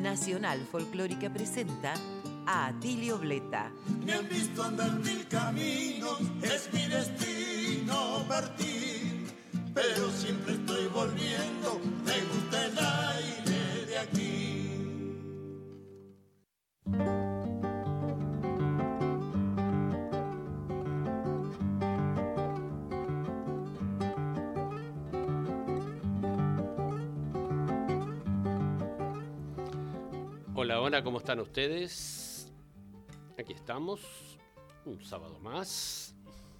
Nacional Folclórica presenta a Atilio Bleta. Me han visto andar mil caminos, es mi destino partir, pero siempre estoy volviendo, me gusta el aire de aquí. Hola, hola, ¿cómo están ustedes? Aquí estamos, un sábado más,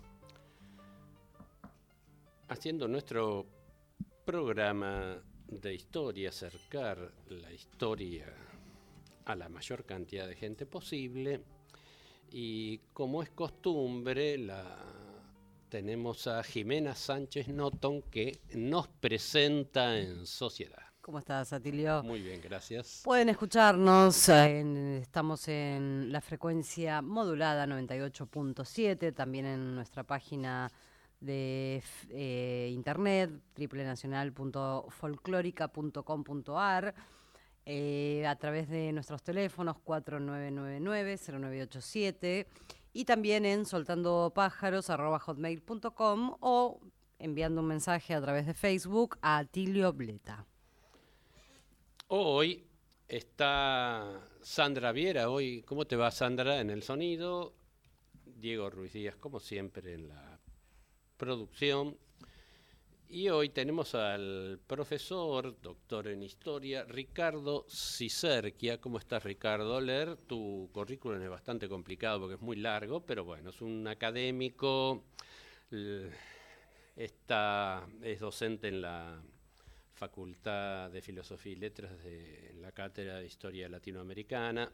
haciendo nuestro programa de historia, acercar la historia a la mayor cantidad de gente posible. Y como es costumbre, tenemos a Jimena Sánchez Notton, que nos presenta en Sociedad. ¿Cómo estás, Atilio? Muy bien, gracias. Pueden escucharnos, estamos en la frecuencia modulada 98.7, también en nuestra página de internet, www.nacional.folclorica.com.ar, a través de nuestros teléfonos 4999-0987 y también en soltandopájaros@hotmail.com o enviando un mensaje a través de Facebook a Atilio Bleta. Hoy está Sandra Viera. Hoy, ¿cómo te va, Sandra? En el sonido, Diego Ruiz Díaz, como siempre, en la producción. Y hoy tenemos al profesor, doctor en historia, Ricardo Ciserquia. ¿Cómo estás, Ricardo? Leer tu currículum es bastante complicado porque es muy largo, pero bueno, es un académico, es docente en la Facultad de Filosofía y Letras en la Cátedra de Historia Latinoamericana,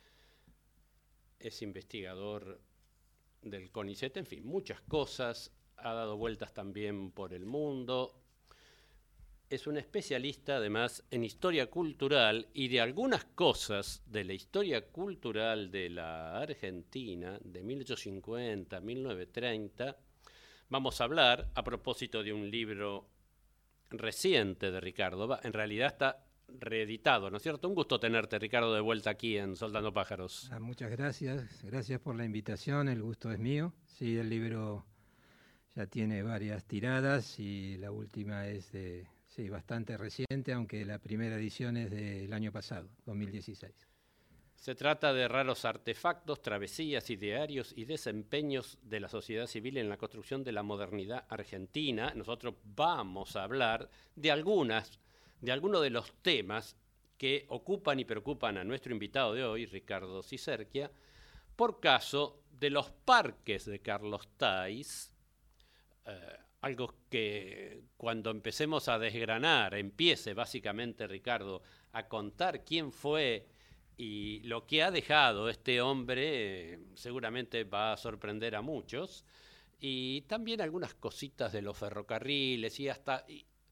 es investigador del CONICET, en fin, muchas cosas, ha dado vueltas también por el mundo, es un especialista además en historia cultural y de algunas cosas de la historia cultural de la Argentina de 1850 a 1930. Vamos a hablar a propósito de un libro reciente de Ricardo. En realidad está reeditado, ¿no es cierto? Un gusto tenerte, Ricardo, de vuelta aquí en Soltando Pájaros. Muchas gracias por la invitación, el gusto es mío. Sí, el libro ya tiene varias tiradas y la última es bastante reciente, aunque la primera edición es del año pasado, 2016. Se trata de raros artefactos, travesías, idearios y desempeños de la sociedad civil en la construcción de la modernidad argentina. Nosotros vamos a hablar de algunos de los temas que ocupan y preocupan a nuestro invitado de hoy, Ricardo Ciserquia, por caso de los parques de Carlos Thays, algo que cuando empecemos a desgranar, empiece básicamente, Ricardo, a contar quién fue y lo que ha dejado este hombre, seguramente va a sorprender a muchos, y también algunas cositas de los ferrocarriles y hasta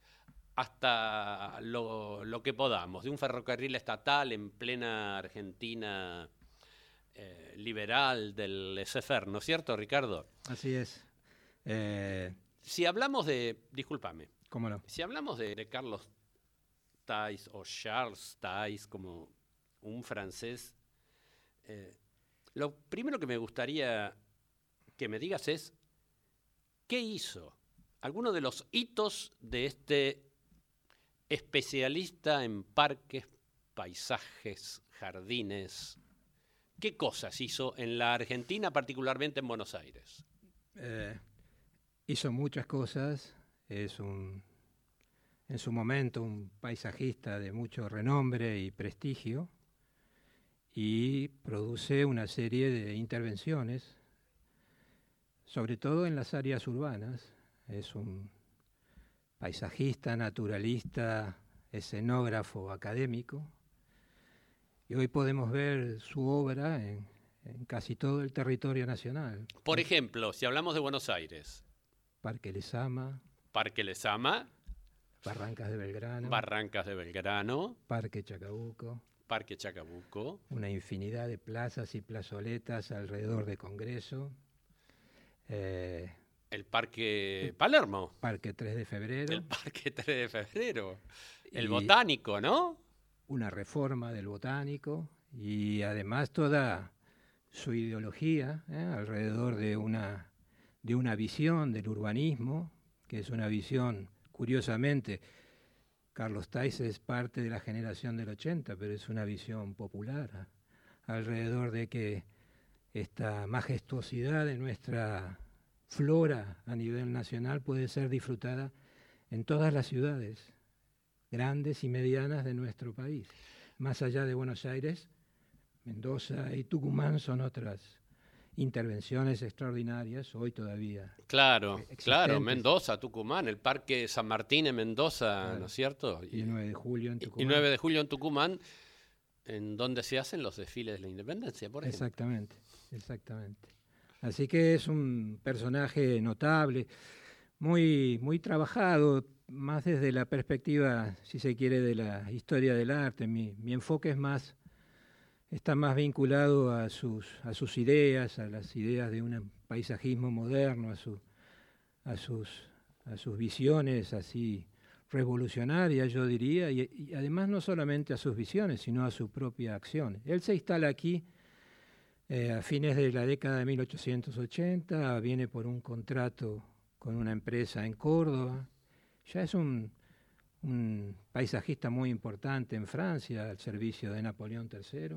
lo que podamos, de un ferrocarril estatal en plena Argentina liberal del laissez-faire, ¿no es cierto, Ricardo? Así es. Si hablamos discúlpame. ¿Cómo no? Si hablamos de Carlos Thays o Charles Thays como un francés, lo primero que me gustaría que me digas es ¿qué hizo? Algunos de los hitos de este especialista en parques, paisajes, jardines. ¿Qué cosas hizo en la Argentina, particularmente en Buenos Aires? Hizo muchas cosas, es en su momento un paisajista de mucho renombre y prestigio, y produce una serie de intervenciones, sobre todo en las áreas urbanas. Es un paisajista, naturalista, escenógrafo, académico, y hoy podemos ver su obra en casi todo el territorio nacional. Por ejemplo, si hablamos de Buenos Aires. Parque Lezama. Parque Lezama. Barrancas de Belgrano. Barrancas de Belgrano. Parque Chacabuco. Parque Chacabuco. Una infinidad de plazas y plazoletas alrededor de Congreso. El Parque Palermo. Parque 3 de Febrero. El Parque 3 de Febrero. El Botánico, ¿no? una reforma del botánico y además toda su ideología alrededor de una visión del urbanismo, que es una visión, curiosamente, Carlos Thays es parte de la generación del 80, pero es una visión popular alrededor de que esta majestuosidad de nuestra flora a nivel nacional puede ser disfrutada en todas las ciudades, grandes y medianas de nuestro país. Más allá de Buenos Aires, Mendoza y Tucumán son otras intervenciones extraordinarias, hoy todavía. Claro, Mendoza, Tucumán, el Parque San Martín en Mendoza, claro, ¿no es cierto? Y el 9 de julio en Tucumán. Y 9 de julio en Tucumán, en donde se hacen los desfiles de la independencia, por ejemplo. Exactamente. Así que es un personaje notable, muy trabajado, más desde la perspectiva, si se quiere, de la historia del arte. Mi enfoque está más vinculado a sus ideas, a las ideas de un paisajismo moderno, a sus visiones así revolucionarias, yo diría, y además no solamente a sus visiones, sino a su propia acción. Él se instala aquí a fines de la década de 1880, viene por un contrato con una empresa en Córdoba, ya es un paisajista muy importante en Francia, al servicio de Napoleón III,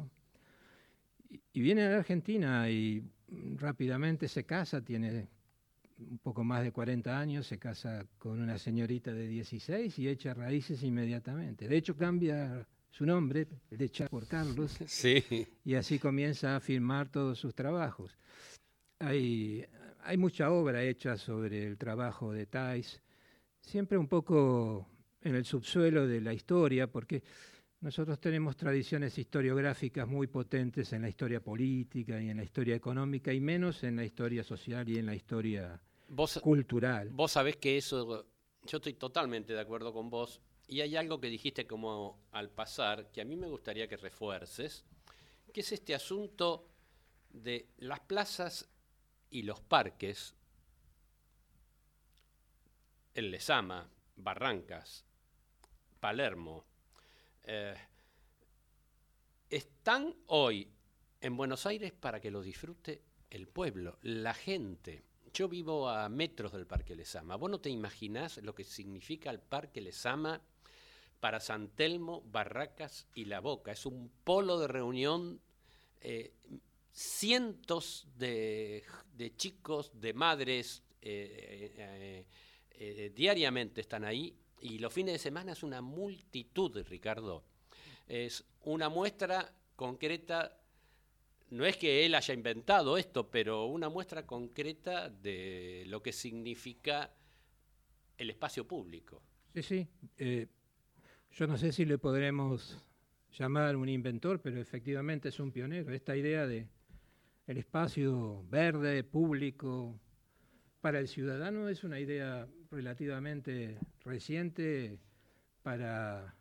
y viene a la Argentina y rápidamente se casa, tiene un poco más de 40 años, se casa con una señorita de 16 y echa raíces inmediatamente. De hecho, cambia su nombre, de Charles por Carlos, sí, y así comienza a firmar todos sus trabajos. Hay mucha obra hecha sobre el trabajo de Thays, siempre un poco en el subsuelo de la historia, porque nosotros tenemos tradiciones historiográficas muy potentes en la historia política y en la historia económica, y menos en la historia social y en la historia cultural. Vos sabés que eso, yo estoy totalmente de acuerdo con vos, y hay algo que dijiste como al pasar, que a mí me gustaría que refuerces, que es este asunto de las plazas y los parques, en Lezama, Barrancas, Palermo, están hoy en Buenos Aires para que lo disfrute el pueblo, la gente. Yo vivo a metros del Parque Lezama. Vos no te imaginás lo que significa el Parque Lezama para San Telmo, Barracas y La Boca. Es un polo de reunión, cientos de chicos, de madres, diariamente están ahí, y los fines de semana es una multitud, Ricardo. Es una muestra concreta, no es que él haya inventado esto, pero una muestra concreta de lo que significa el espacio público. Sí. Yo no sé si le podremos llamar un inventor, pero efectivamente es un pionero. Esta idea de el espacio verde, público, para el ciudadano es una idea relativamente reciente, para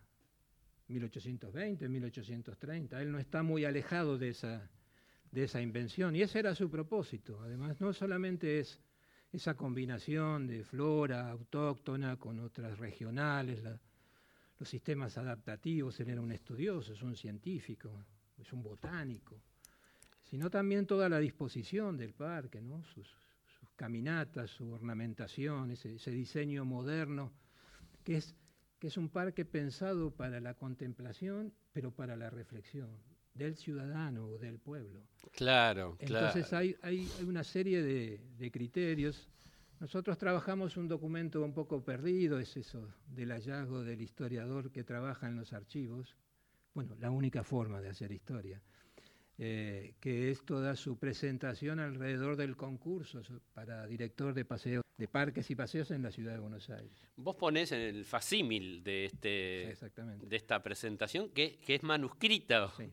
1820, 1830. Él no está muy alejado de esa invención, y ese era su propósito. Además, no solamente es esa combinación de flora autóctona con otras regionales, los sistemas adaptativos. Él era un estudioso, es un científico, es un botánico, sino también toda la disposición del parque, ¿no? Sus caminatas, su ornamentación, ese diseño moderno, que es un parque pensado para la contemplación, pero para la reflexión del ciudadano o del pueblo. Claro. Entonces hay una serie de criterios. Nosotros trabajamos un documento un poco perdido, es eso del hallazgo del historiador que trabaja en los archivos, bueno, la única forma de hacer historia, que es toda su presentación alrededor del concurso para director de paseos, de parques y paseos en la ciudad de Buenos Aires. Vos ponés en el facímil de esta presentación, que es manuscrita. Sí.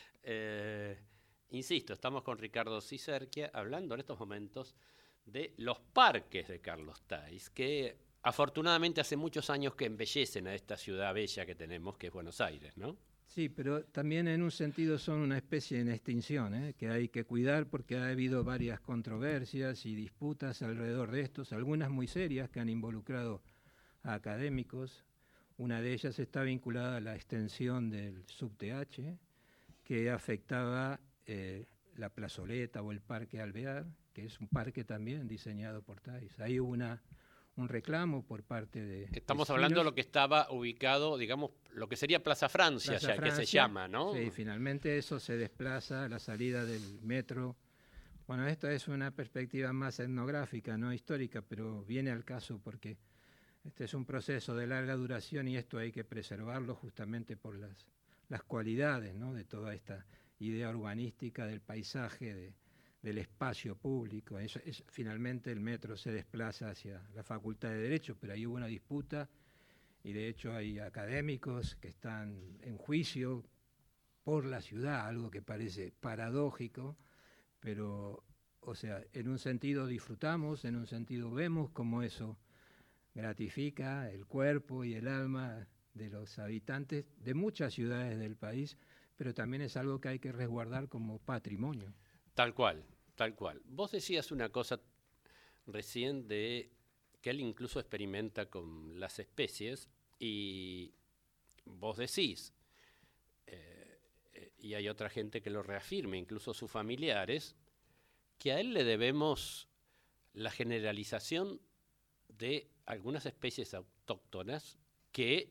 Insisto, estamos con Ricardo Cicerquia hablando en estos momentos de los parques de Carlos Thays, que afortunadamente hace muchos años que embellecen a esta ciudad bella que tenemos, que es Buenos Aires, ¿no? Sí, pero también en un sentido son una especie en extinción, que hay que cuidar, porque ha habido varias controversias y disputas alrededor de estos, algunas muy serias que han involucrado a académicos, Una de ellas está vinculada a la extensión del subte H, que afectaba la plazoleta o el Parque Alvear, que es un parque también diseñado por Thays. Ahí hubo un reclamo por parte de Estamos vecinos. hablando de lo que estaba ubicado, digamos, lo que sería Plaza Francia, Plaza ya que se Francia, llama, ¿no? Sí, finalmente eso se desplaza a la salida del metro. Bueno, esta es una perspectiva más etnográfica, no histórica, pero viene al caso porque este es un proceso de larga duración y esto hay que preservarlo justamente por las cualidades, ¿no?, de toda esta idea urbanística del paisaje, del espacio público. Finalmente el metro se desplaza hacia la Facultad de Derecho, pero ahí hubo una disputa y de hecho hay académicos que están en juicio por la ciudad, algo que parece paradójico, pero, o sea, en un sentido disfrutamos, en un sentido vemos cómo eso gratifica el cuerpo y el alma de los habitantes de muchas ciudades del país, pero también es algo que hay que resguardar como patrimonio. Tal cual, tal cual. Vos decías una cosa recién de que él incluso experimenta con las especies y vos decís, y hay otra gente que lo reafirma, incluso sus familiares, que a él le debemos la generalización de algunas especies autóctonas que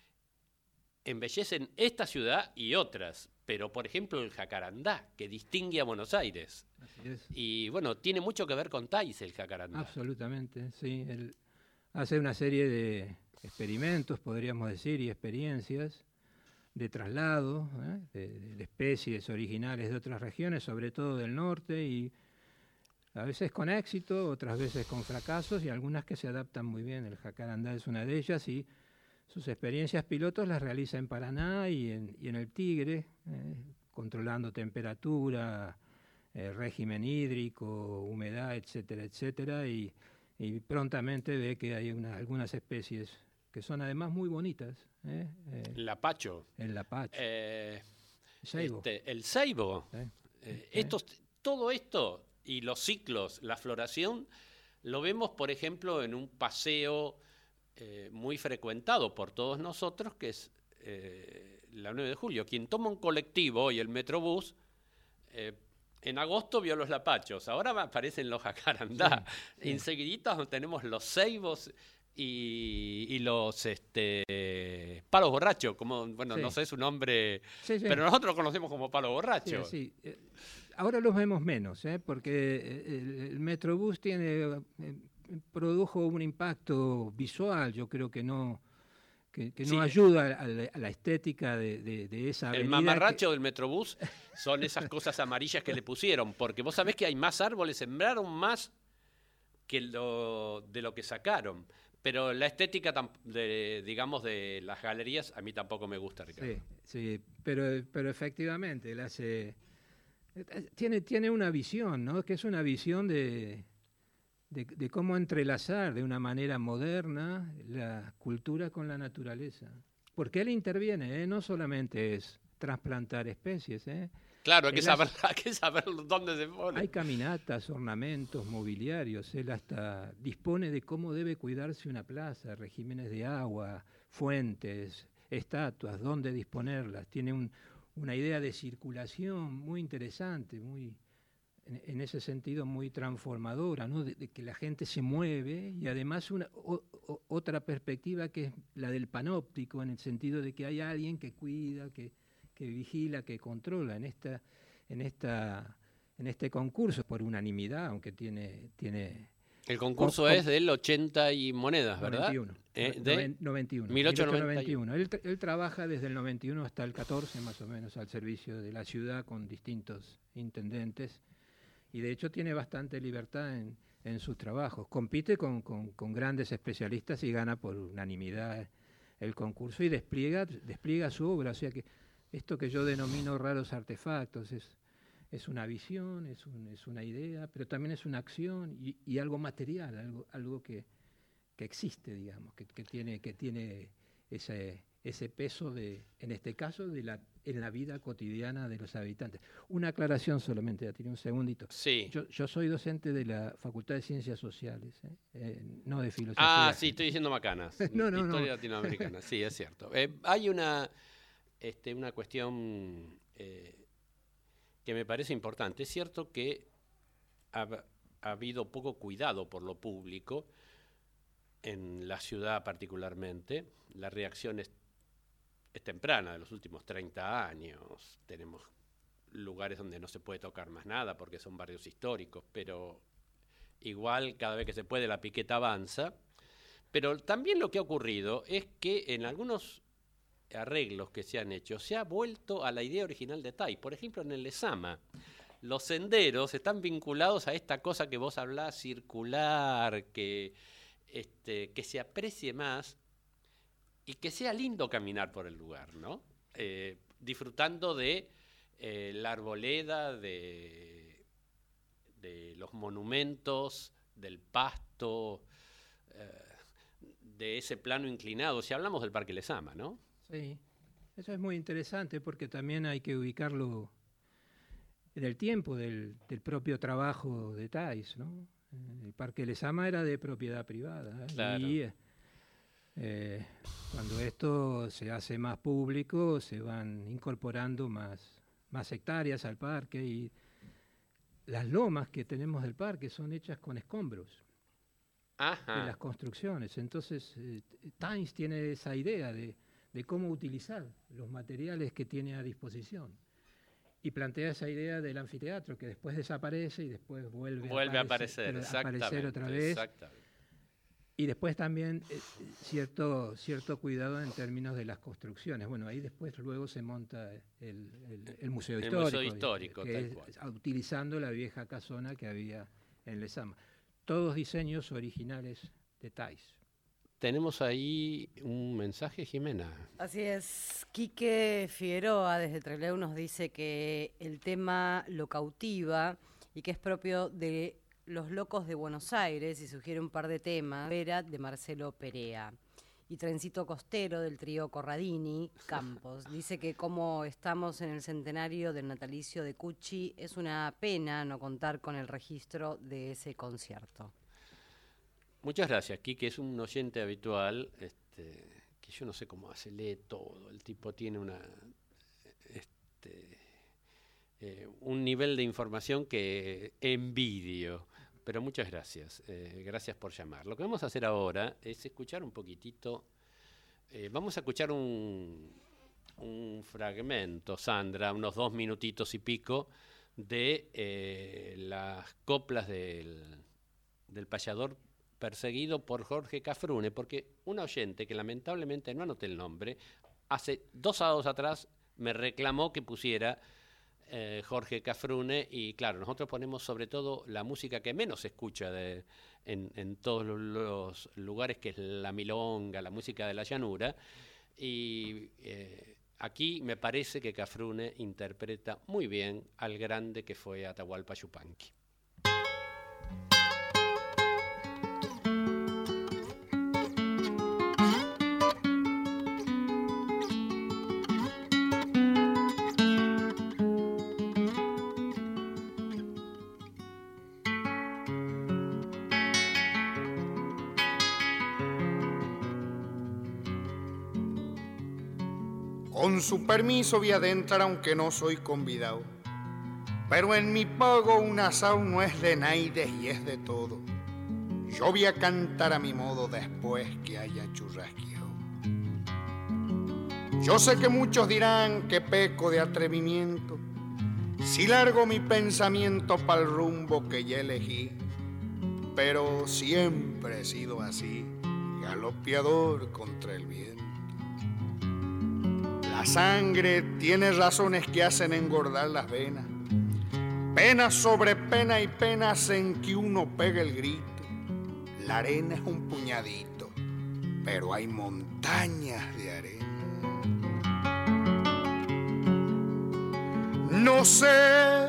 embellecen esta ciudad y otras, pero por ejemplo el jacarandá, que distingue a Buenos Aires. Así es. Y bueno, tiene mucho que ver con Thays el jacarandá. Absolutamente, sí. Él hace una serie de experimentos, podríamos decir, y experiencias de traslado de especies originales de otras regiones, sobre todo del norte, y a veces con éxito, otras veces con fracasos, y algunas que se adaptan muy bien. El jacarandá es una de ellas, y sus experiencias pilotos las realiza en Paraná y en el Tigre, controlando temperatura, régimen hídrico, humedad, etcétera, etcétera, y prontamente ve que hay algunas especies que son además muy bonitas. Lapacho. El lapacho. Ceibo. El ceibo. Sí. Todo esto y los ciclos, la floración, lo vemos, por ejemplo, en un paseo muy frecuentado por todos nosotros, que es la 9 de julio. Quien toma un colectivo y el Metrobús, en agosto vio los lapachos, ahora aparecen los jacarandá. Sí. Enseguidita tenemos los ceibos y los palos borrachos, como, bueno, Sí. no sé su nombre, Sí, sí. pero nosotros lo conocemos como palo borracho. Sí, sí. Ahora los vemos menos, porque el Metrobús produjo un impacto visual, yo creo que no Sí. ayuda a la estética de esa avenida. El mamarracho del Metrobús son esas cosas amarillas que le pusieron, porque vos sabés que hay más árboles, sembraron más que de lo que sacaron. Pero la estética, digamos, de las galerías, a mí tampoco me gusta, Ricardo. Sí, pero efectivamente, él tiene una visión, ¿no?, que es una visión de cómo entrelazar de una manera moderna la cultura con la naturaleza. Porque él interviene, no solamente es trasplantar especies. Claro, hay que saber dónde se pone. Hay caminatas, ornamentos, mobiliarios. Él hasta dispone de cómo debe cuidarse una plaza, regímenes de agua, fuentes, estatuas, dónde disponerlas. Tiene una idea de circulación muy interesante, en ese sentido muy transformadora, ¿no?, de que la gente se mueve, y además otra perspectiva que es la del panóptico, en el sentido de que hay alguien que cuida, que vigila, que controla. En este concurso, por unanimidad, aunque tiene el concurso es del 80 y monedas, ¿verdad? 91. 1891. Él trabaja desde el 91 hasta el 14, más o menos, al servicio de la ciudad con distintos intendentes, y de hecho tiene bastante libertad en sus trabajos. Compite con grandes especialistas y gana por unanimidad el concurso y despliega su obra. O sea que esto que yo denomino raros artefactos es una visión, es una idea, pero también es una acción y algo material, algo que existe, digamos, que tiene ese peso en este caso, en la vida cotidiana de los habitantes. Una aclaración solamente, tiene un segundito. Sí. Yo soy docente de la Facultad de Ciencias Sociales, no de Filosofía. Sí, estoy diciendo macanas. No. Historia latinoamericana, sí, es cierto. Hay una cuestión que me parece importante. Es cierto que ha habido poco cuidado por lo público, en la ciudad particularmente. La reacción es temprana, de los últimos 30 años. Tenemos lugares donde no se puede tocar más nada porque son barrios históricos, pero igual cada vez que se puede la piqueta avanza. Pero también lo que ha ocurrido es que en algunos arreglos que se han hecho se ha vuelto a la idea original de TAI. Por ejemplo, en el Lezama, los senderos están vinculados a esta cosa que vos hablás, circular, que se aprecie más y que sea lindo caminar por el lugar, ¿no? Disfrutando de la arboleda, de los monumentos, del pasto, de ese plano inclinado. Si hablamos del Parque Lezama, ¿no? Sí, eso es muy interesante porque también hay que ubicarlo en el tiempo del propio trabajo de TAIS, ¿no? El Parque Lezama era de propiedad privada, claro. Y cuando esto se hace más público se van incorporando más hectáreas al parque, y las lomas que tenemos del parque son hechas con escombros. Ajá. De las construcciones. Entonces, TAIS tiene esa idea de cómo utilizar los materiales que tiene a disposición. Y plantea esa idea del anfiteatro, que después desaparece y después vuelve a aparecer otra vez. Exactamente. Y después también cierto cuidado en términos de las construcciones. Bueno, ahí después luego se monta el Museo Histórico. El Museo Histórico, tal cual. Utilizando la vieja casona que había en Lezama. Todos diseños originales de TAIS. Tenemos ahí un mensaje, Jimena. Así es. Quique Figueroa desde Trelew nos dice que el tema lo cautiva y que es propio de Los Locos de Buenos Aires, y sugiere un par de temas. Vera, de Marcelo Perea. Y Trencito Costero, del trío Corradini, Campos. Dice que como estamos en el centenario del natalicio de Cucci, es una pena no contar con el registro de ese concierto. Muchas gracias, Quique, es un oyente habitual, que yo no sé cómo hace, lee todo. El tipo tiene un nivel de información que envidio. Pero muchas gracias, gracias por llamar. Lo que vamos a hacer ahora es escuchar un poquitito, vamos a escuchar un fragmento, Sandra, unos 2 minutitos y pico, de las coplas del payador perseguido por Jorge Cafrune, porque un oyente, que lamentablemente no anoté el nombre, hace 2 sábados atrás me reclamó que pusiera Jorge Cafrune, y claro, nosotros ponemos sobre todo la música que menos se escucha en todos los lugares, que es la milonga, la música de la llanura, y aquí me parece que Cafrune interpreta muy bien al grande que fue Atahualpa Yupanqui. Con su permiso voy a adentrar aunque no soy convidado, pero en mi pago un asado no es de naides y es de todo. Yo voy a cantar a mi modo después que haya churrasqueado. Yo sé que muchos dirán que peco de atrevimiento si largo mi pensamiento pa'l rumbo que ya elegí, pero siempre he sido así, galopeador contra el viento. La sangre tiene razones que hacen engordar las venas, pena sobre pena y penas en que uno pega el grito. La arena es un puñadito, pero hay montañas de arena. No sé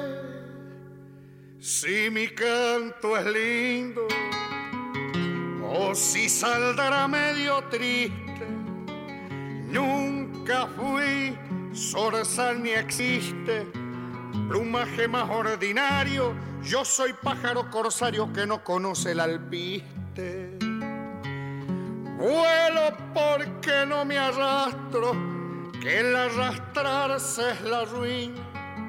si mi canto es lindo o si saldrá medio triste. Nunca fui zorzal ni existe plumaje más ordinario. Yo soy pájaro corsario que no conoce el alpiste. Vuelo porque no me arrastro, que el arrastrarse es la ruina.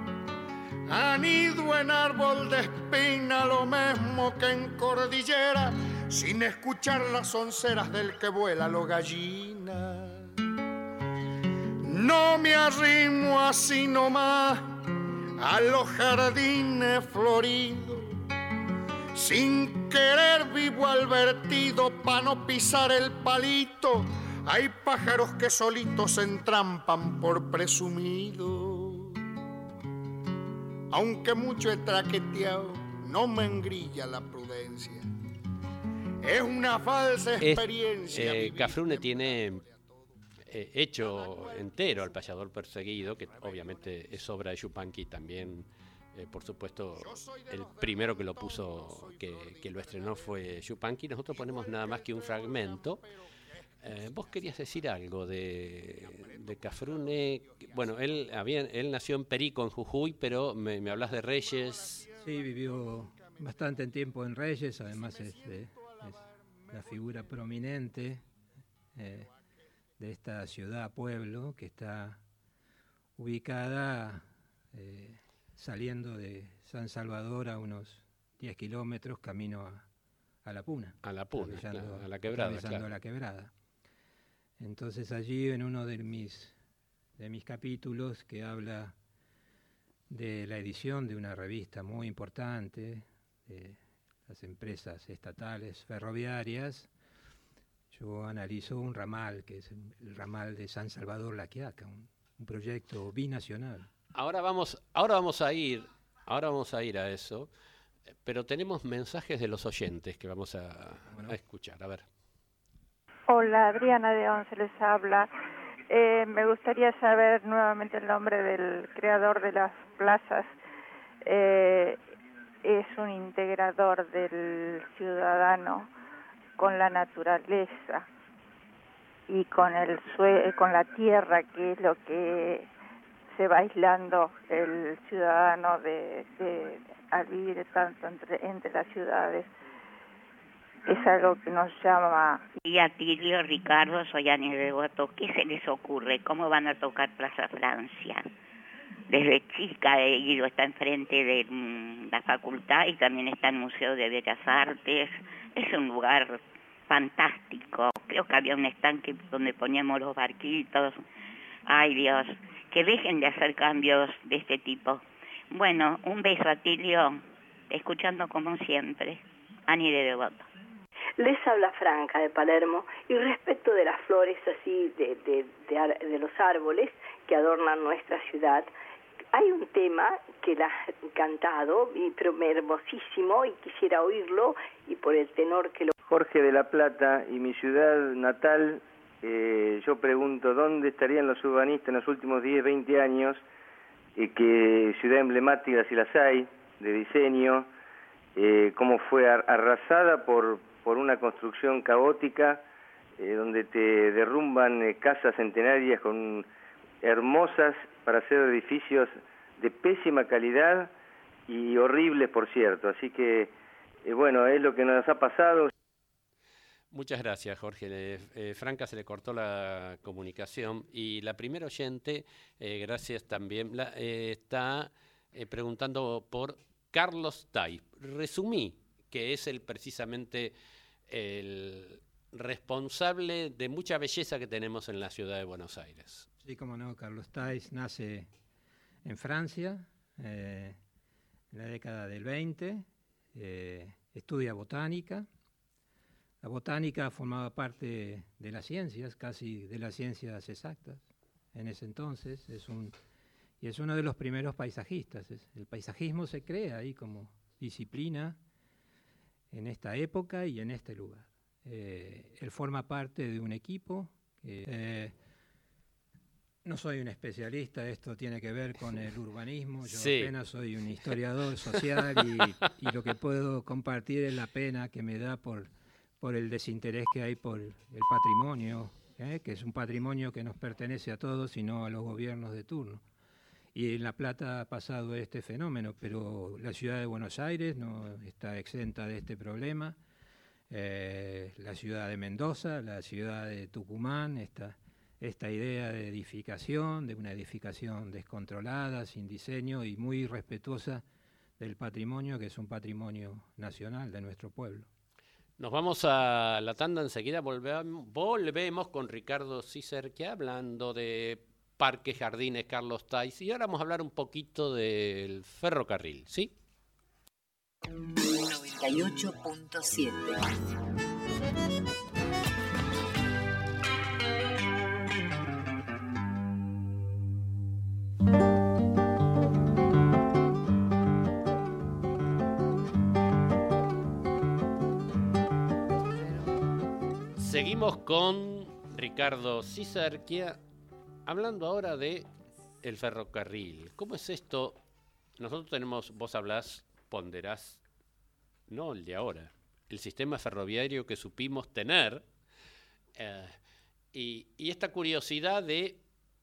Anido en árbol de espina, lo mismo que en cordillera, sin escuchar las onceras del que vuela lo gallina. No me arrimo así nomás a los jardines floridos, sin querer vivo al vertido pa' no pisar el palito. Hay pájaros que solitos se entrampan por presumido. Aunque mucho he traqueteado, no me engrilla la prudencia. Es una falsa experiencia. Cafrune tiene hecho entero al payador perseguido, que obviamente es obra de Yupanqui también. Por supuesto, el primero que lo puso, que lo estrenó fue Yupanqui. Nosotros ponemos nada más que un fragmento. Vos querías decir algo de Cafrune. Bueno, él nació en Perico, en Jujuy, pero me hablas de Reyes. Sí, vivió bastante tiempo en Reyes, además es la figura prominente de esta ciudad-pueblo que está ubicada saliendo de San Salvador a unos 10 kilómetros camino a La Puna. A La Puna, a la quebrada. Claro. La quebrada. Entonces allí en uno de mis capítulos que habla de la edición de una revista muy importante de las empresas estatales ferroviarias, yo analizo un ramal que es el ramal de San Salvador La Quiaca, un proyecto binacional. Ahora vamos a ir a eso, pero tenemos mensajes de los oyentes que vamos a escuchar. A ver. Hola, Adriana de Once les habla. Me gustaría saber nuevamente el nombre del creador de las plazas. Es un integrador del ciudadano con la naturaleza y con la tierra, que es lo que se va aislando el ciudadano al vivir tanto entre las ciudades. Es algo que nos llama. Y a Tilio, Ricardo, soy Ani de Devoto. ¿Qué se les ocurre? ¿Cómo van a tocar Plaza Francia? Desde chica he ido, está enfrente de la facultad y también está el Museo de Bellas Artes. Es un lugar fantástico. Creo que había un estanque donde poníamos los barquitos. Ay, Dios, que dejen de hacer cambios de este tipo. Bueno, un beso a Tilio, escuchando como siempre. Ani de Devoto. Les habla Franca de Palermo, y respecto de las flores así, de los árboles que adornan nuestra ciudad, hay un tema que la han cantado, pero hermosísimo, y quisiera oírlo, y por el tenor que lo... Jorge de la Plata y mi ciudad natal, yo pregunto, ¿dónde estarían los urbanistas en los últimos 10, 20 años? Que ciudad emblemática, si las hay, de diseño, cómo fue arrasada por una construcción caótica, donde te derrumban casas centenarias hermosas para hacer edificios de pésima calidad y horribles, por cierto. Así que, bueno, es lo que nos ha pasado. Muchas gracias, Jorge. Franca se le cortó la comunicación y la primera oyente, gracias también, está preguntando por Carlos Tay. Resumí que es precisamente el responsable de mucha belleza que tenemos en la ciudad de Buenos Aires. Sí, cómo no, Carlos Thais nace en Francia en la década del 20, estudia botánica. La botánica formaba parte de las ciencias, casi de las ciencias exactas en ese entonces, y es uno de los primeros paisajistas. El paisajismo se crea ahí como disciplina en esta época y en este lugar. Él forma parte de un equipo. No soy un especialista, esto tiene que ver con el urbanismo, yo apenas soy un historiador social y lo que puedo compartir es la pena que me da por el desinterés que hay por el patrimonio que es un patrimonio que nos pertenece a todos y no a los gobiernos de turno. Y en La Plata ha pasado este fenómeno, pero la ciudad de Buenos Aires no está exenta de este problema. La ciudad de Mendoza, la ciudad de Tucumán, esta idea de edificación, de una edificación descontrolada, sin diseño y muy respetuosa del patrimonio, que es un patrimonio nacional de nuestro pueblo. Nos vamos a la tanda enseguida, volvemos con Ricardo Cicerquia hablando de Parques, Jardines, Carlos Taiz, y ahora vamos a hablar un poquito del ferrocarril, ¿sí? 98.7. Seguimos con Ricardo Cicerquia, hablando ahora de el ferrocarril. ¿Cómo es esto? Nosotros tenemos, vos hablás, ponderás, no el de ahora, el sistema ferroviario que supimos tener, y esta curiosidad de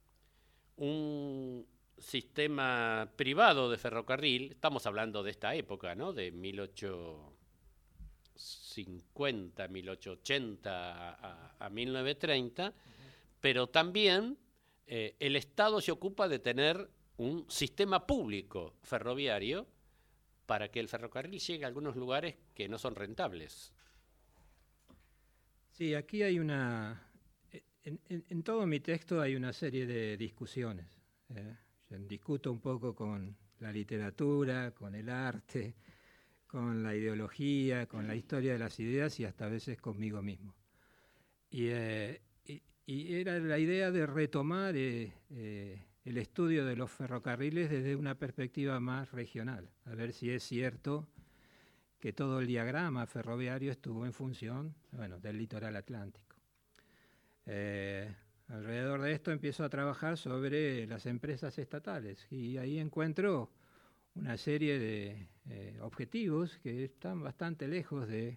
un sistema privado de ferrocarril, estamos hablando de esta época, ¿no? De 1850, 1880 a 1930, pero también el Estado se ocupa de tener un sistema público ferroviario para que el ferrocarril llegue a algunos lugares que no son rentables. Sí, aquí hay en todo mi texto hay una serie de discusiones. Yo discuto un poco con la literatura, con el arte, con la ideología, con la historia de las ideas y hasta a veces conmigo mismo. Y era la idea de retomar el estudio de los ferrocarriles desde una perspectiva más regional, a ver si es cierto que todo el diagrama ferroviario estuvo en función, del litoral atlántico. Alrededor de esto empiezo a trabajar sobre las empresas estatales y ahí encuentro una serie de objetivos que están bastante lejos de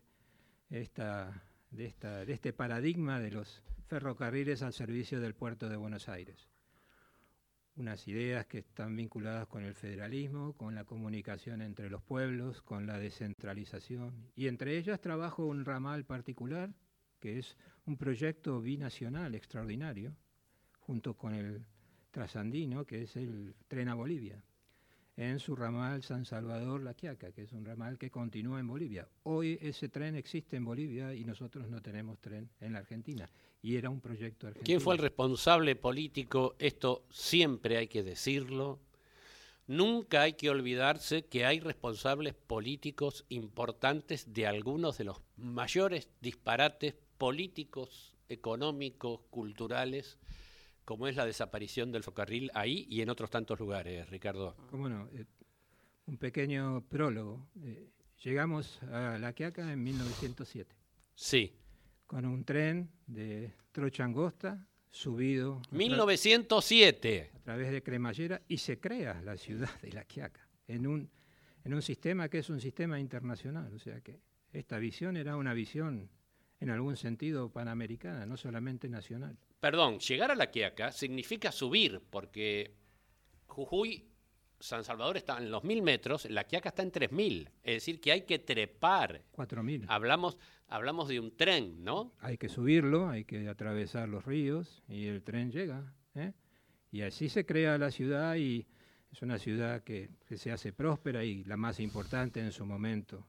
este paradigma de los ferrocarriles al servicio del puerto de Buenos Aires. Unas ideas que están vinculadas con el federalismo, con la comunicación entre los pueblos, con la descentralización. Y entre ellas trabajo un ramal particular, que es un proyecto binacional extraordinario, junto con el trasandino, que es el tren a Bolivia, en su ramal San Salvador-La Quiaca, que es un ramal que continúa en Bolivia. Hoy ese tren existe en Bolivia y nosotros no tenemos tren en la Argentina. Y era un proyecto argentino. ¿Quién fue el responsable político? Esto siempre hay que decirlo. Nunca hay que olvidarse que hay responsables políticos importantes de algunos de los mayores disparates políticos, económicos, culturales, como es la desaparición del ferrocarril ahí y en otros tantos lugares, Ricardo. Cómo no, un pequeño prólogo. Llegamos a La Quiaca en 1907. Sí. Con un tren de trocha angosta, subido 1907 a través de cremallera, y se crea la ciudad de La Quiaca en un sistema que es un sistema internacional. O sea que esta visión era una visión en algún sentido panamericana, no solamente nacional. Perdón, llegar a La Quiaca significa subir, porque Jujuy, San Salvador está en los 1000 metros, La Quiaca está en 3000, es decir que hay que trepar. 4000. Hablamos de un tren, ¿no? Hay que subirlo, hay que atravesar los ríos y el tren llega, y así se crea la ciudad y es una ciudad que se hace próspera y la más importante en su momento.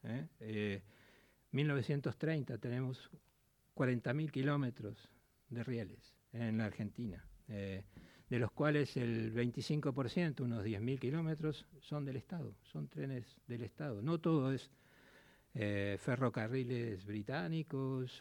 1930 tenemos 40.000 kilómetros de rieles en la Argentina, de los cuales el 25%, unos 10.000 kilómetros, son del Estado, son trenes del Estado. No todo es ferrocarriles británicos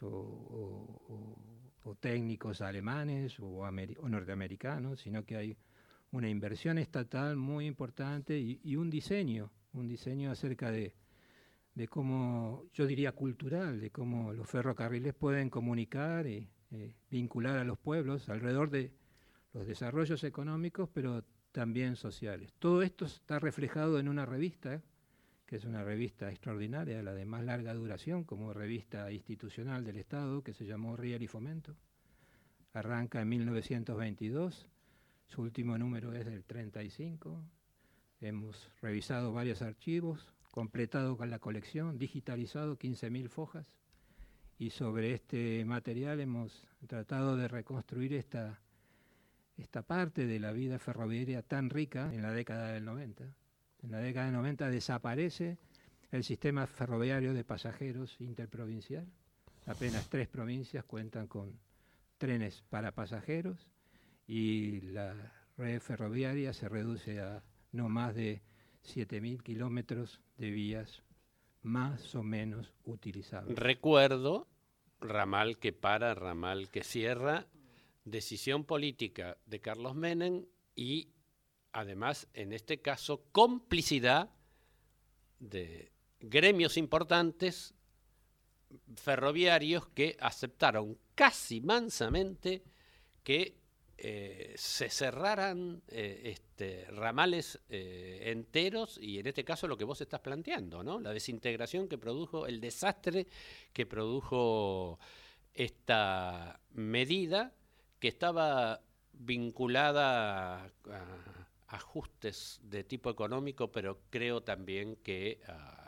o técnicos alemanes o norteamericanos, sino que hay una inversión estatal muy importante y un diseño acerca de cómo, yo diría cultural, de cómo los ferrocarriles pueden comunicar y vincular a los pueblos alrededor de los desarrollos económicos, pero también sociales. Todo esto está reflejado en una revista, que es una revista extraordinaria, la de más larga duración, como revista institucional del Estado, que se llamó Riel y Fomento. arranca en 1922, su último número es del 35. Hemos revisado varios archivos, completado con la colección, digitalizado 15.000 fojas, y sobre este material hemos tratado de reconstruir esta parte de la vida ferroviaria tan rica en la década del 90. En la década del 90 desaparece el sistema ferroviario de pasajeros interprovincial. Apenas 3 provincias cuentan con trenes para pasajeros y la red ferroviaria se reduce a no más de 7.000 kilómetros de vías más o menos utilizables. Recuerdo, ramal que para, ramal que cierra, decisión política de Carlos Menem y además, en este caso, complicidad de gremios importantes ferroviarios que aceptaron casi mansamente que se cerraran ramales enteros, y en este caso lo que vos estás planteando, ¿no? La desintegración que produjo, el desastre que produjo esta medida, que estaba vinculada a ajustes de tipo económico, pero creo también que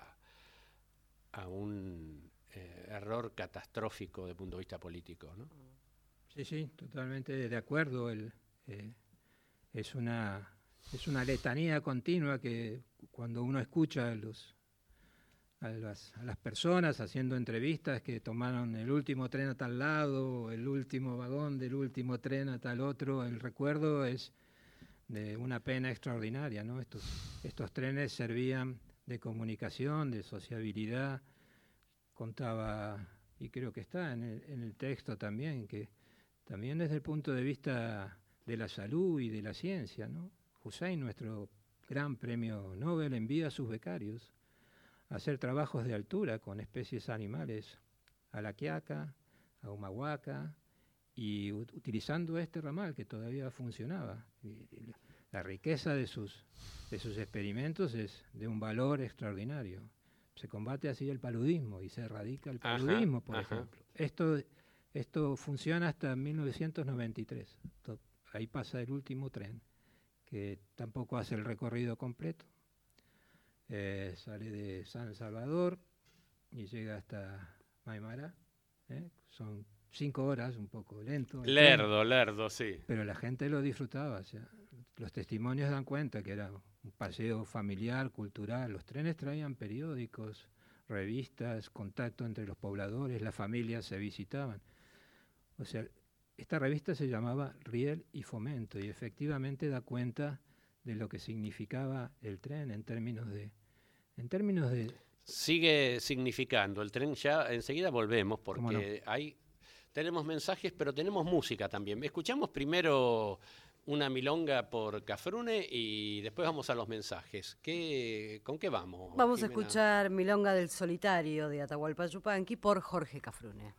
a un error catastrófico desde el punto de vista político, ¿no? Sí, totalmente de acuerdo. Es una letanía continua que cuando uno escucha a las personas haciendo entrevistas que tomaron el último tren a tal lado, el último vagón del último tren a tal otro, el recuerdo es de una pena extraordinaria, ¿no? Estos trenes servían de comunicación, de sociabilidad. Contaba, y creo que está en el texto también, que también desde el punto de vista de la salud y de la ciencia, ¿no? Hussein, nuestro gran premio Nobel, envía a sus becarios a hacer trabajos de altura con especies animales, a la quiaca, a humahuaca, y utilizando este ramal que todavía funcionaba. La riqueza de sus experimentos es de un valor extraordinario. Se combate así el paludismo y se erradica el paludismo, por ejemplo. Esto funciona hasta 1993. Ahí pasa el último tren, que tampoco hace el recorrido completo. Sale de San Salvador y llega hasta Maimará. Son 5 horas, un poco lento. Lerdo, sí. Pero la gente lo disfrutaba. O sea, los testimonios dan cuenta que era un paseo familiar, cultural. Los trenes traían periódicos, revistas, contacto entre los pobladores, las familias se visitaban. O sea, esta revista se llamaba Riel y Fomento y efectivamente da cuenta de lo que significaba el tren en términos de... Sigue significando el tren. Ya enseguida volvemos porque tenemos mensajes, pero tenemos música también. Escuchamos primero una milonga por Cafrune y después vamos a los mensajes. ¿Con qué vamos? Vamos a escuchar Milonga del Solitario de Atahualpa Yupanqui por Jorge Cafrune.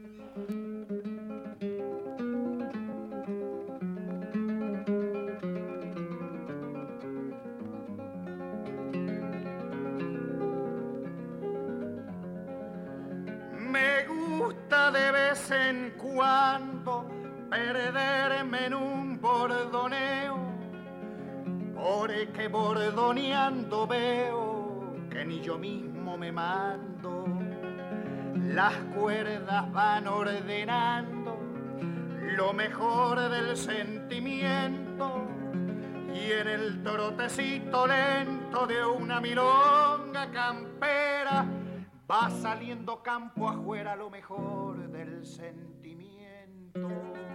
Me gusta de vez en cuando perderme en un bordoneo, porque bordoneando veo que ni yo mismo me mando. Las cuerdas van ordenando lo mejor del sentimiento y en el trotecito lento de una milonga campera va saliendo campo afuera lo mejor del sentimiento.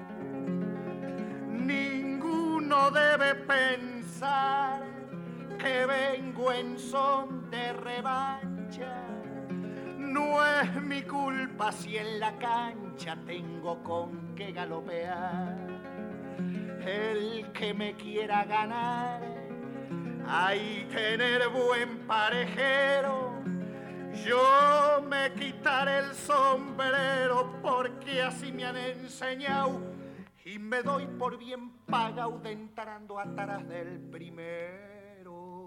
Ninguno debe pensar que vengo en son de revancha. No es mi culpa si en la cancha tengo con qué galopear. El que me quiera ganar, hay tener buen parejero. Yo me quitaré el sombrero porque así me han enseñado y me doy por bien pagado de entrando atrás del primero.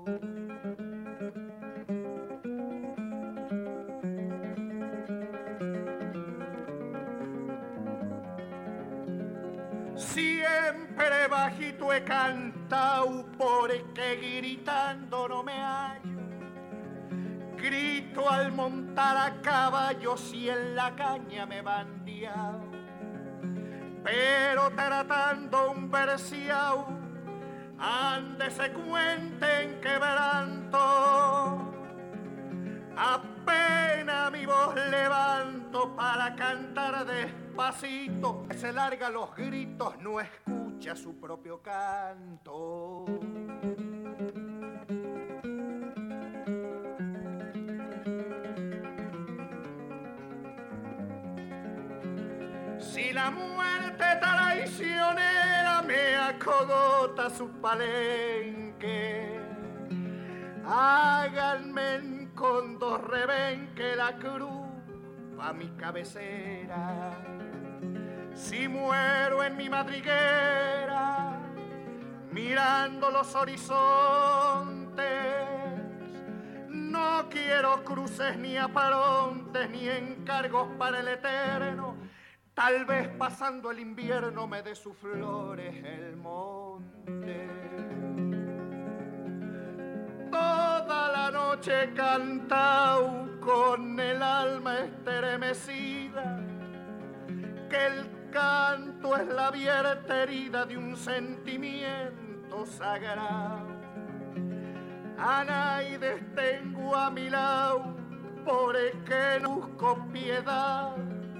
siempre bajito he cantado porque gritando no me hallo. Grito al montar a caballo si en la caña me bandeado. Pero tratando un versiao, ande se cuenten quebranto. Apenas mi voz levanto para cantar despacito. Se larga los gritos, no escucha su propio canto. Si la muerte traicionera me acogota su palenque, háganme con dos rebenque la cruz pa' mi cabecera. Si muero en mi madriguera, mirando los horizontes, no quiero cruces ni aparontes ni encargos para el eterno. Tal vez pasando el invierno me dé sus flores el monte. Toda la noche he cantado con el alma estremecida, que el canto es la abierta herida de un sentimiento sagrado. A nadie tengo a mi lado porque no busco piedad.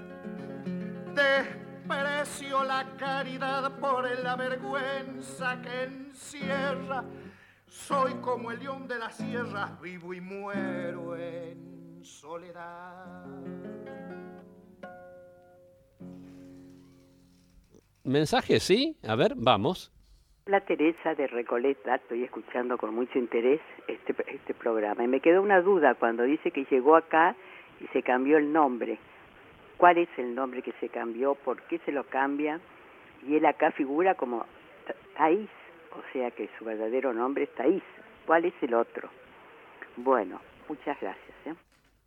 Desprecio la caridad por la vergüenza que encierra. Soy como el león de las sierras, vivo y muero en soledad. ¿Mensaje, sí? A ver, vamos. La Teresa de Recoleta, estoy escuchando con mucho interés este programa. Y me quedó una duda cuando dice que llegó acá y se cambió el nombre. ¿Cuál es el nombre que se cambió? ¿Por qué se lo cambia? Y él acá figura como Taís, o sea que su verdadero nombre es Taís. ¿Cuál es el otro? Bueno, muchas gracias.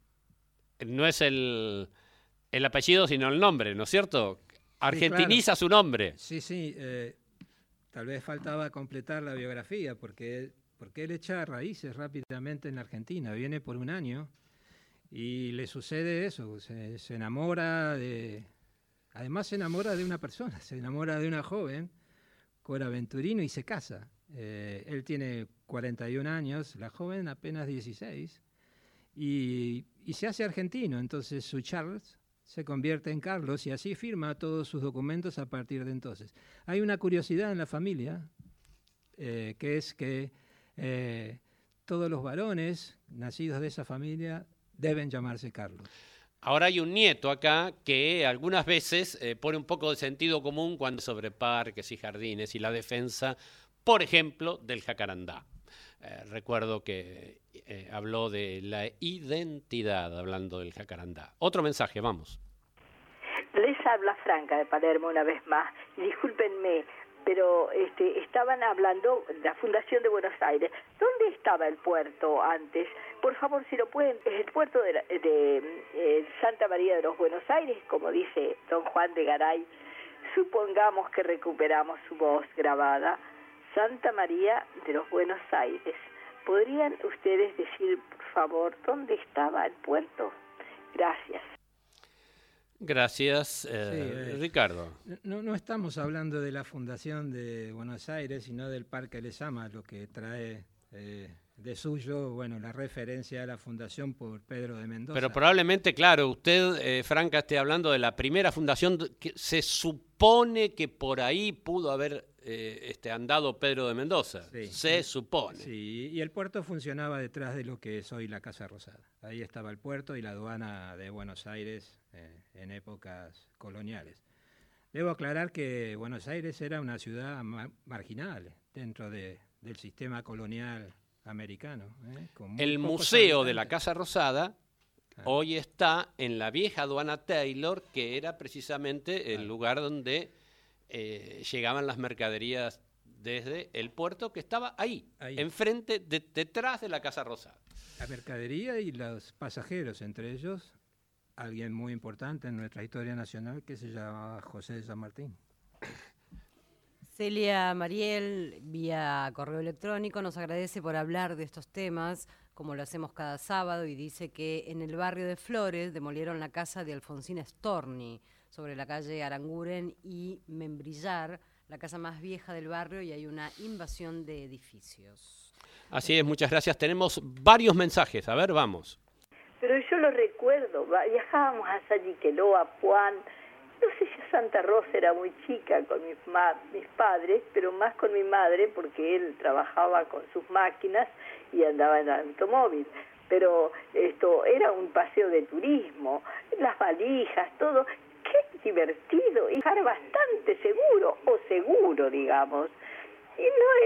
No es el apellido, sino el nombre, ¿no es cierto? Argentiniza su nombre. Sí, tal vez faltaba completar la biografía, porque él echa raíces rápidamente en la Argentina. Viene por un año y le sucede eso, se enamora además se enamora de una persona, se enamora de una joven, Cora Venturino, y se casa. Él tiene 41 años, la joven apenas 16, y se hace argentino. Entonces su Charles se convierte en Carlos y así firma todos sus documentos a partir de entonces. Hay una curiosidad en la familia, que es que todos los varones nacidos de esa familia deben llamarse Carlos. Ahora hay un nieto acá que algunas veces pone un poco de sentido común cuando sobre parques y jardines y la defensa, por ejemplo, del jacarandá. Recuerdo que habló de la identidad hablando del jacarandá. Otro mensaje, vamos. Les habla Franca de Palermo una vez más. Y discúlpenme, pero estaban hablando de la Fundación de Buenos Aires. ¿Dónde estaba el puerto antes? Por favor, si lo pueden, es el puerto de Santa María de los Buenos Aires, como dice don Juan de Garay. Supongamos que recuperamos su voz grabada. Santa María de los Buenos Aires. ¿Podrían ustedes decir, por favor, dónde estaba el puerto? Gracias. Gracias, Ricardo. No estamos hablando de la Fundación de Buenos Aires, sino del Parque Lezama, lo que trae de suyo, la referencia a la fundación por Pedro de Mendoza. Pero probablemente, claro, usted, Franca, esté hablando de la primera fundación que se supone que por ahí pudo haber andado Pedro de Mendoza. Sí, se supone. Sí, y el puerto funcionaba detrás de lo que es hoy la Casa Rosada. Ahí estaba el puerto y la aduana de Buenos Aires en épocas coloniales. Debo aclarar que Buenos Aires era una ciudad marginal dentro del sistema colonial americano. El museo de la Casa Rosada hoy está en la vieja aduana Taylor, que era precisamente el lugar donde llegaban las mercaderías desde el puerto, que estaba ahí. Enfrente, detrás de la Casa Rosada. La mercadería y los pasajeros, entre ellos alguien muy importante en nuestra historia nacional que se llamaba José de San Martín. Celia Mariel, vía correo electrónico, nos agradece por hablar de estos temas, como lo hacemos cada sábado, y dice que en el barrio de Flores demolieron la casa de Alfonsina Storni, sobre la calle Aranguren y Membrillar, la casa más vieja del barrio, y hay una invasión de edificios. Así es, muchas gracias. Tenemos varios mensajes, a ver, vamos. Pero yo lo recuerdo, viajábamos a Salliqueló, a Puan, no sé si a Santa Rosa, era muy chica con mis padres, pero más con mi madre, porque él trabajaba con sus máquinas y andaba en el automóvil. Pero esto era un paseo de turismo, las valijas, todo. Qué divertido, y estar bastante seguro, digamos. Y no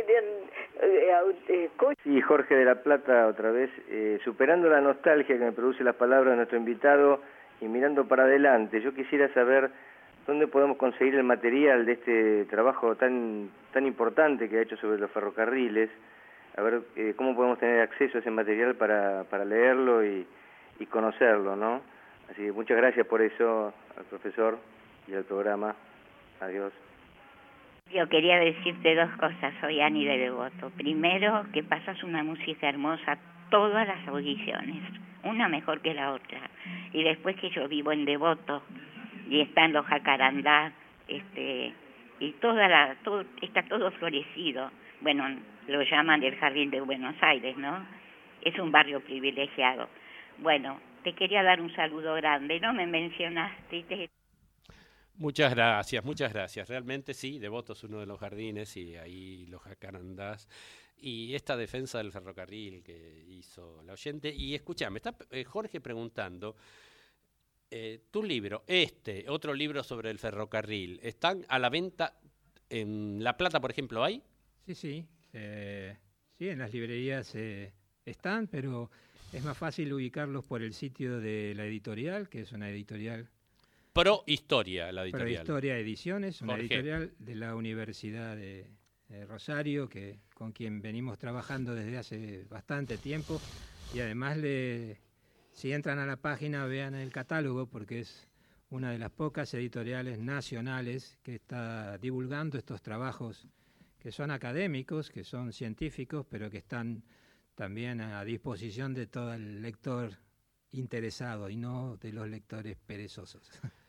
eran coches. Sí, Jorge de la Plata, otra vez, superando la nostalgia que me produce las palabras de nuestro invitado y mirando para adelante, yo quisiera saber dónde podemos conseguir el material de este trabajo tan importante que ha hecho sobre los ferrocarriles, a ver cómo podemos tener acceso a ese material para leerlo y conocerlo, ¿no? Así que muchas gracias por eso al profesor y al programa. Adiós. Yo quería decirte dos cosas, soy Ani de Devoto. Primero, que pasas una música hermosa todas las audiciones, una mejor que la otra. Y después que yo vivo en Devoto y están los jacarandá, y está todo florecido. Bueno, lo llaman el Jardín de Buenos Aires, ¿no? Es un barrio privilegiado. Bueno, te quería dar un saludo grande, no me mencionaste. Muchas gracias. Realmente sí, Devoto es uno de los jardines y ahí los jacarandás. Y esta defensa del ferrocarril que hizo la oyente. Y escúchame, está Jorge preguntando, tu libro, otro libro sobre el ferrocarril, ¿están a la venta en La Plata, por ejemplo, hay? Sí. Sí, en las librerías están, pero es más fácil ubicarlos por el sitio de la editorial, que es una editorial... Prohistoria, la editorial. Prohistoria Ediciones, una Jorge. editorial de la Universidad de Rosario, con quien venimos trabajando desde hace bastante tiempo, y además si entran a la página vean el catálogo, porque es una de las pocas editoriales nacionales que está divulgando estos trabajos que son académicos, que son científicos, pero que están también a disposición de todo el lector interesado y no de los lectores perezosos.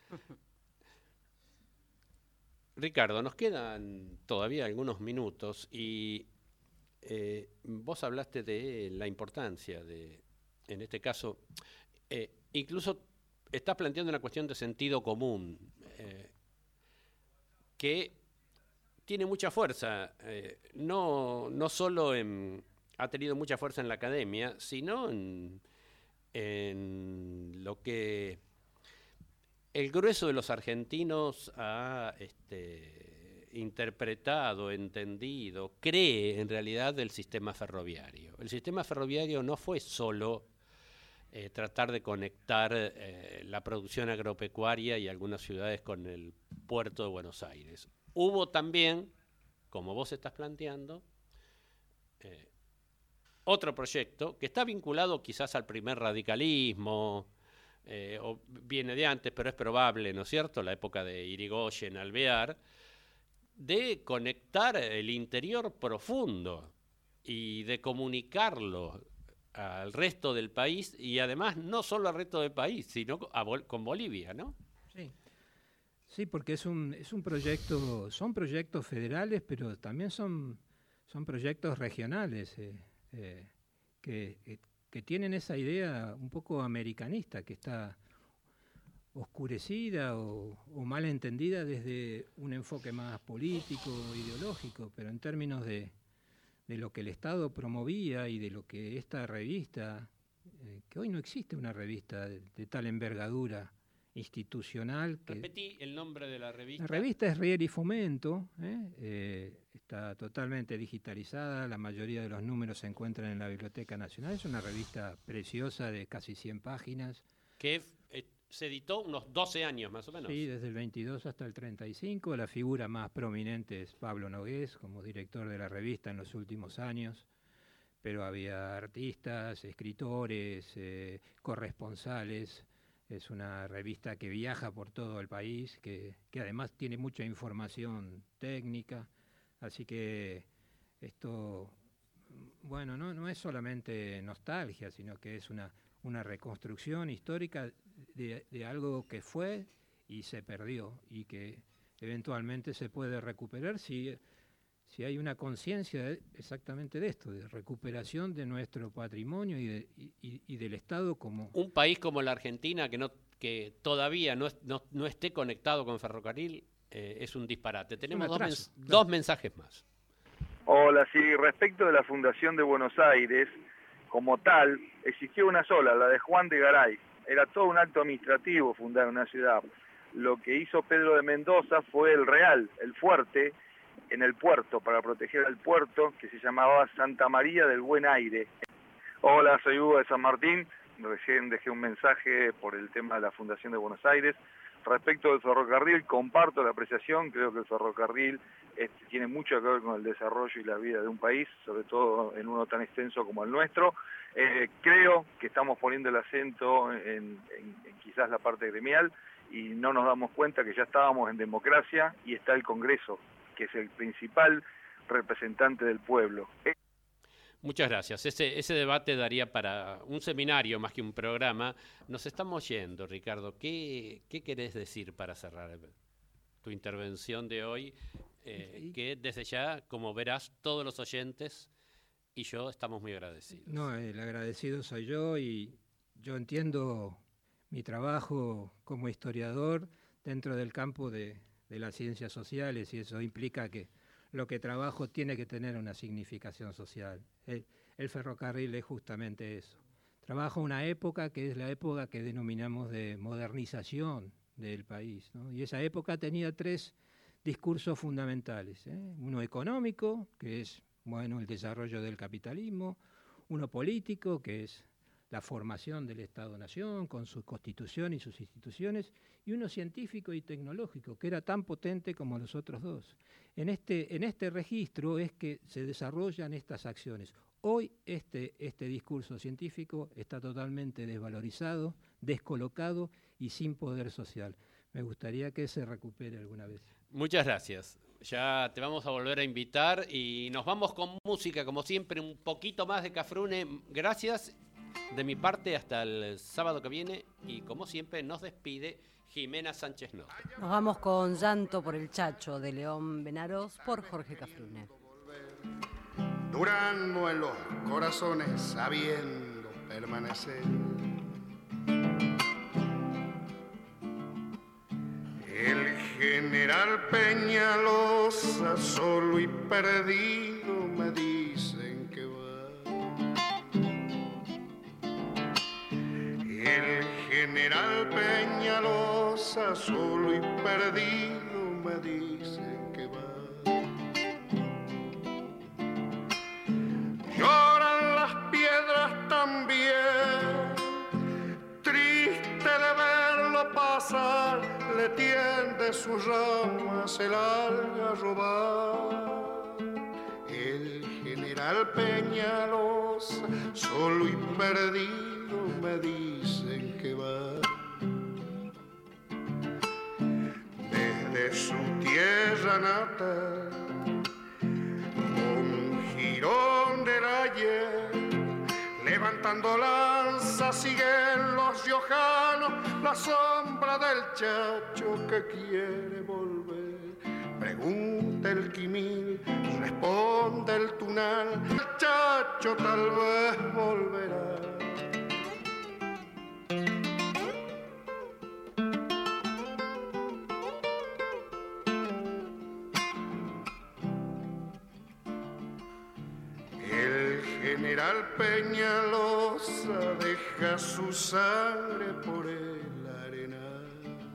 Ricardo, nos quedan todavía algunos minutos y vos hablaste de la importancia en este caso, incluso estás planteando una cuestión de sentido común que tiene mucha fuerza, no solo ha tenido mucha fuerza en la academia, sino en lo que el grueso de los argentinos ha interpretado, entendido, cree en realidad del sistema ferroviario. El sistema ferroviario no fue solo tratar de conectar la producción agropecuaria y algunas ciudades con el puerto de Buenos Aires. Hubo también, como vos estás planteando, otro proyecto que está vinculado quizás al primer radicalismo, o viene de antes, pero es probable, ¿no es cierto?, la época de Irigoyen, Alvear, de conectar el interior profundo y de comunicarlo al resto del país, y además no solo al resto del país, sino con Bolivia, ¿no? Sí, porque es un proyecto, son proyectos federales, pero también son proyectos regionales que tienen esa idea un poco americanista, que está oscurecida o mal entendida desde un enfoque más político, ideológico, pero en términos de lo que el Estado promovía y de lo que esta revista, que hoy no existe una revista de tal envergadura institucional. Repetí el nombre de la revista. La revista es Riel y Fomento, está totalmente digitalizada, la mayoría de los números se encuentran en la Biblioteca Nacional, es una revista preciosa de casi 100 páginas. Que se editó unos 12 años más o menos. Sí, desde el 22 hasta el 35, la figura más prominente es Pablo Nogués, como director de la revista en los últimos años, pero había artistas, escritores, corresponsales, Es una revista que viaja por todo el país, que además tiene mucha información técnica, así que esto, bueno, no es solamente nostalgia, sino que es una reconstrucción histórica de algo que fue y se perdió, y que eventualmente se puede recuperar si hay una conciencia exactamente de esto, de recuperación de nuestro patrimonio y del Estado como... Un país como la Argentina que todavía no esté conectado con ferrocarril es un disparate. Tenemos dos mensajes más. Hola, sí, respecto de la Fundación de Buenos Aires, como tal, existió una sola, la de Juan de Garay. Era todo un acto administrativo fundar una ciudad. Lo que hizo Pedro de Mendoza fue el real, el fuerte, en el puerto, para proteger al puerto, que se llamaba Santa María del Buen Aire. Hola, soy Hugo de San Martín, recién dejé un mensaje por el tema de la Fundación de Buenos Aires. Respecto del ferrocarril, comparto la apreciación, creo que el ferrocarril tiene mucho que ver con el desarrollo y la vida de un país, sobre todo en uno tan extenso como el nuestro. Creo que estamos poniendo el acento en quizás la parte gremial y no nos damos cuenta que ya estábamos en democracia y está el Congreso, que es el principal representante del pueblo. Muchas gracias. Ese debate daría para un seminario más que un programa. Nos estamos yendo, Ricardo. ¿Qué querés decir para cerrar tu intervención de hoy? Que desde ya, como verás, todos los oyentes y yo estamos muy agradecidos. No, el agradecido soy yo, y yo entiendo mi trabajo como historiador dentro del campo de las ciencias sociales, y eso implica que lo que trabajo tiene que tener una significación social. El ferrocarril es justamente eso. Trabajo una época que es la época que denominamos de modernización del país, ¿no? Y esa época tenía 3 discursos fundamentales, ¿eh? Uno económico, que es, bueno, el desarrollo del capitalismo; uno político, que es la formación del Estado-Nación con su constitución y sus instituciones; y uno científico y tecnológico, que era tan potente como los otros dos. En este registro es que se desarrollan estas acciones. Hoy este discurso científico está totalmente desvalorizado, descolocado y sin poder social. Me gustaría que se recupere alguna vez. Muchas gracias. Ya te vamos a volver a invitar y nos vamos con música, como siempre, un poquito más de Cafrune. Gracias de mi parte, hasta el sábado que viene, y como siempre nos despide Jimena Sánchez Noto. Nos vamos con Llanto por el Chacho de León Benaros por Jorge Cafrune. Durando en los corazones, sabiendo permanecer. El general Peñalosa, solo y perdido, me dicen que va. El general Peñalosa, solo y perdido, me dicen que va. Lloran las piedras también, triste de verlo pasar, le tiende sus ramas el algarrobar. El general Peñalosa, solo y perdido, me dicen que va. Desde su tierra natal, con jirón del ayer, levantando lanza siguen los riojanos, la sombra del Chacho que quiere volver. Pregunta el Quimil, responde el Tunal, el Chacho tal vez volverá. El general Peñalosa deja su sangre por el arenal.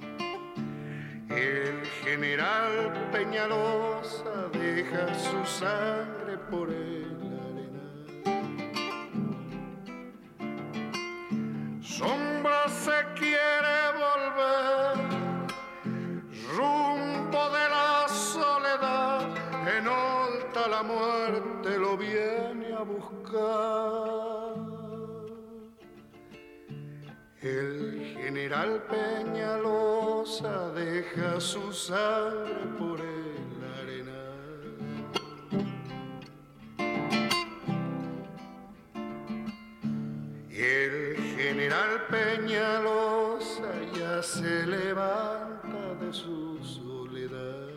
El general Peñalosa deja su sangre por el arenal. Sombra se quiere volver, rumbo de la soledad, en Olta la muerte lo viene a buscar. El general Peñalosa deja su sangre por el arenal. Y el general Peñalosa ya se levanta de su soledad.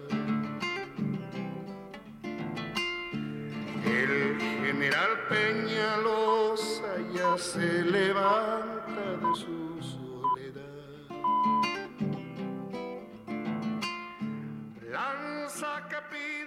El general Peñalosa ya se levanta de su soledad. Lanza capilla